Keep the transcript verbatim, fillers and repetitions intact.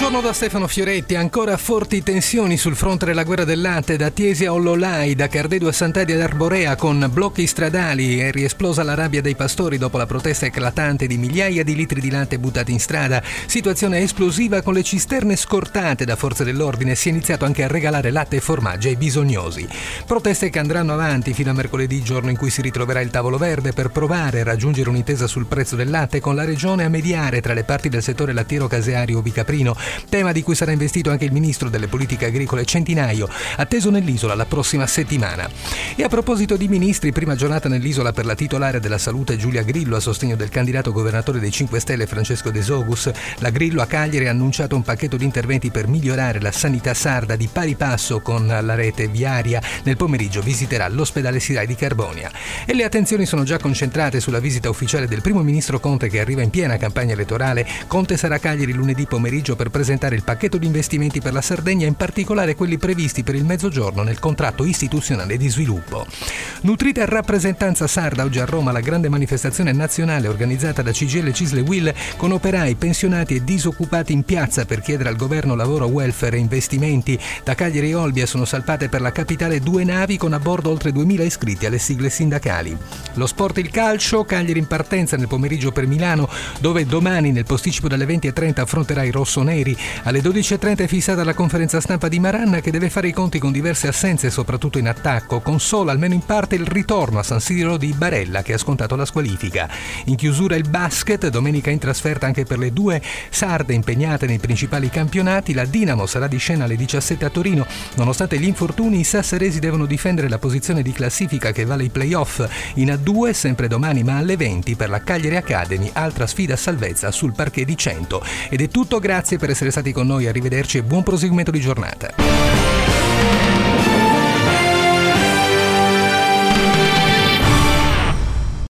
Buongiorno da Stefano Fioretti. Ancora forti tensioni sul fronte della guerra del latte da Tiesi a Ollolai, da Cardedo a Sant'Edi ad Arborea, con blocchi stradali. È riesplosa la rabbia dei pastori dopo la protesta eclatante di migliaia di litri di latte buttati in strada. Situazione esplosiva con le cisterne scortate da forze dell'ordine. Si è iniziato anche a regalare latte e formaggi ai bisognosi. Proteste che andranno avanti fino a mercoledì, giorno in cui si ritroverà il tavolo verde per provare a raggiungere un'intesa sul prezzo del latte, con la regione a mediare tra le parti del settore lattiero caseario bicaprino, tema di cui sarà investito anche il ministro delle politiche agricole Centinaio, atteso nell'isola la prossima settimana. E a proposito di ministri, prima giornata nell'isola per la titolare della salute Giulia Grillo a sostegno del candidato governatore dei cinque Stelle Francesco De Sogus. La Grillo a Cagliari ha annunciato un pacchetto di interventi per migliorare la sanità sarda di pari passo con la rete viaria. Nel pomeriggio visiterà l'ospedale Sirai di Carbonia. E le attenzioni sono già concentrate sulla visita ufficiale del primo ministro Conte, che arriva in piena campagna elettorale. Conte sarà a Cagliari lunedì pomeriggio per presentare il pacchetto di investimenti per la Sardegna, in particolare quelli previsti per il Mezzogiorno nel contratto istituzionale di sviluppo. Nutrita rappresentanza sarda oggi a Roma la grande manifestazione nazionale organizzata da C G I L, CISL e U I L, con operai, pensionati e disoccupati in piazza per chiedere al governo lavoro, welfare e investimenti. Da Cagliari e Olbia sono salpate per la capitale due navi con a bordo oltre duemila iscritti alle sigle sindacali. Lo sport, il calcio, Cagliari in partenza nel pomeriggio per Milano, dove domani nel posticipo dalle venti e trenta affronterà i rossoneri. Alle dodici e trenta è fissata la conferenza stampa di Maranna, che deve fare i conti con diverse assenze, soprattutto in attacco, con solo almeno in parte il ritorno a San Siro di Barella, che ha scontato la squalifica. In chiusura il basket, domenica in trasferta anche per le due sarde impegnate nei principali campionati. La Dinamo sarà di scena alle diciassette a Torino. Nonostante gli infortuni, i sasseresi devono difendere la posizione di classifica che vale i playoff. In A due, sempre domani ma alle venti, per la Cagliari Academy, altra sfida a salvezza sul parquet di Cento. Ed è tutto, grazie per essere stati con noi, arrivederci e buon proseguimento di giornata.